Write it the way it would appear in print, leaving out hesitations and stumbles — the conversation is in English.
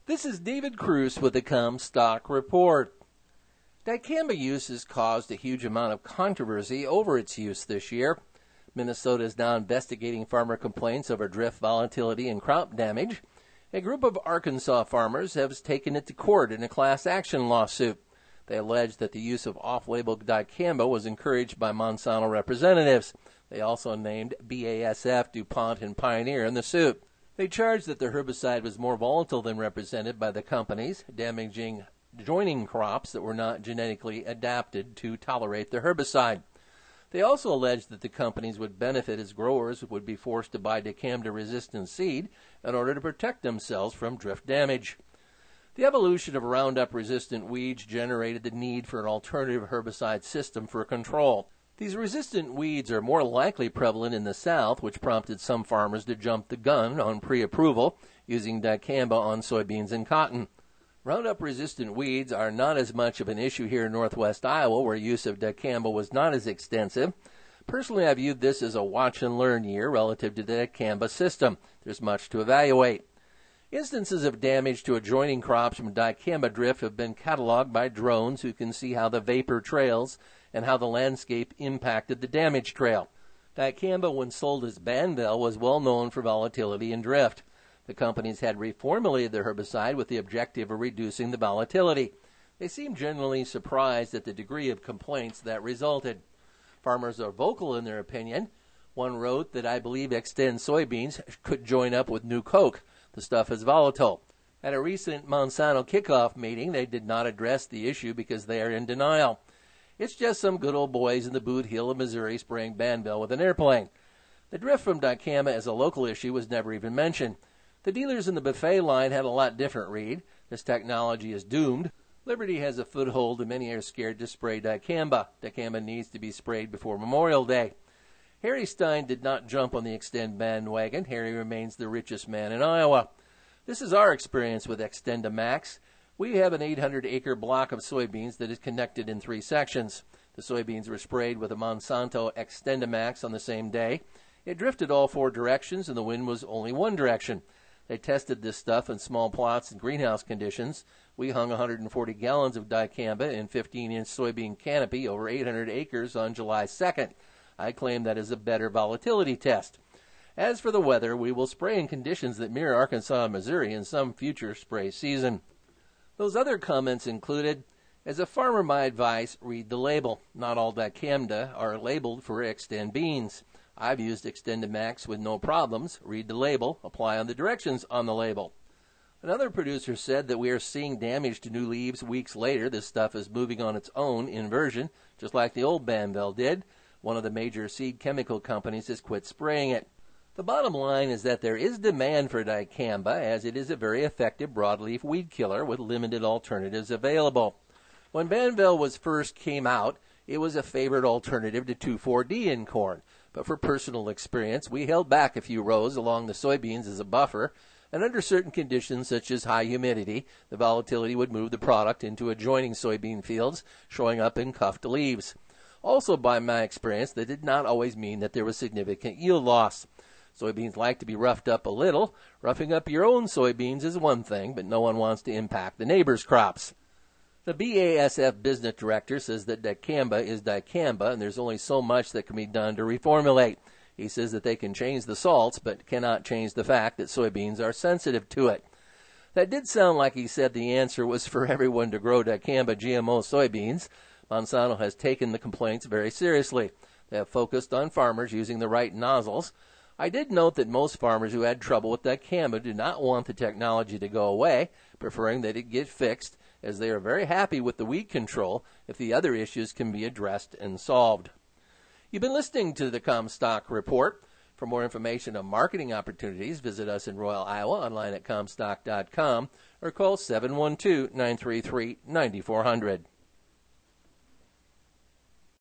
This is David Cruz with the Comstock Report. Dicamba use has caused a huge amount of controversy over its use this year. Minnesota is now investigating farmer complaints over drift volatility and crop damage. A group of Arkansas farmers has taken it to court in a class action lawsuit. They allege that the use of off-label dicamba was encouraged by Monsanto representatives. They also named BASF, DuPont, and Pioneer in the suit. They charged that the herbicide was more volatile than represented by the companies, damaging adjoining crops that were not genetically adapted to tolerate the herbicide. They also alleged that the companies would benefit as growers would be forced to buy dicamba-resistant seed in order to protect themselves from drift damage. The evolution of Roundup-resistant weeds generated the need for an alternative herbicide system for control. These resistant weeds are more likely prevalent in the South, which prompted some farmers to jump the gun on pre-approval using dicamba on soybeans and cotton. Roundup-resistant weeds are not as much of an issue here in northwest Iowa, where use of dicamba was not as extensive. Personally, I viewed this as a watch-and-learn year relative to the dicamba system. There's much to evaluate. Instances of damage to adjoining crops from dicamba drift have been cataloged by drones who can see how the vapor trails and how the landscape impacted the damage trail. Dicamba, when sold as Banvel, was well known for volatility and drift. The companies had reformulated the herbicide with the objective of reducing the volatility. They seemed generally surprised at the degree of complaints that resulted. Farmers are vocal in their opinion. One wrote that I believe Xtend soybeans could join up with New Coke. The stuff is volatile. At a recent Monsanto kickoff meeting, they did not address the issue because they are in denial. It's just some good old boys in the Boot Hill of Missouri spraying Banvel with an airplane. The drift from dicamba as a local issue was never even mentioned. The dealers in the buffet line had a lot different read. This technology is doomed. Liberty has a foothold and many are scared to spray dicamba. Dicamba needs to be sprayed before Memorial Day. Harry Stein did not jump on the Xtend bandwagon. Harry remains the richest man in Iowa. This is our experience with XtendiMax. We have an 800-acre block of soybeans that is connected in 3 sections. The soybeans were sprayed with a Monsanto XtendiMax on the same day. It drifted all 4 directions, and the wind was only one direction. They tested this stuff in small plots in greenhouse conditions. We hung 140 gallons of dicamba in 15-inch soybean canopy over 800 acres on July 2nd. I claim that is a better volatility test. As for the weather, we will spray in conditions that mirror Arkansas and Missouri in some future spray season. Those other comments included, as a farmer, my advice, read the label. Not all dicamba are labeled for Xtend beans. I've used XtendiMax with no problems. Read the label. Apply on the directions on the label. Another producer said that we are seeing damage to new leaves weeks later. This stuff is moving on its own inversion, just like the old Banvel did. One of the major seed chemical companies has quit spraying it. The bottom line is that there is demand for dicamba, as it is a very effective broadleaf weed killer with limited alternatives available. When Banvel first came out, it was a favored alternative to 2,4-D in corn. But for personal experience, we held back a few rows along the soybeans as a buffer, and under certain conditions such as high humidity, the volatility would move the product into adjoining soybean fields, showing up in cuffed leaves. Also, by my experience, that did not always mean that there was significant yield loss. Soybeans like to be roughed up a little. Roughing up your own soybeans is one thing, but no one wants to impact the neighbor's crops. The BASF business director says that dicamba is dicamba, and there's only so much that can be done to reformulate. He says that they can change the salts, but cannot change the fact that soybeans are sensitive to it. That did sound like he said the answer was for everyone to grow dicamba GMO soybeans. Monsanto has taken the complaints very seriously. They have focused on farmers using the right nozzles. I did note that most farmers who had trouble with dicamba do not want the technology to go away, preferring that it get fixed, as they are very happy with the weed control if the other issues can be addressed and solved. You've been listening to the Comstock Report. For more information on marketing opportunities, visit us in Royal, Iowa, online at Comstock.com, or call 712-933-9400.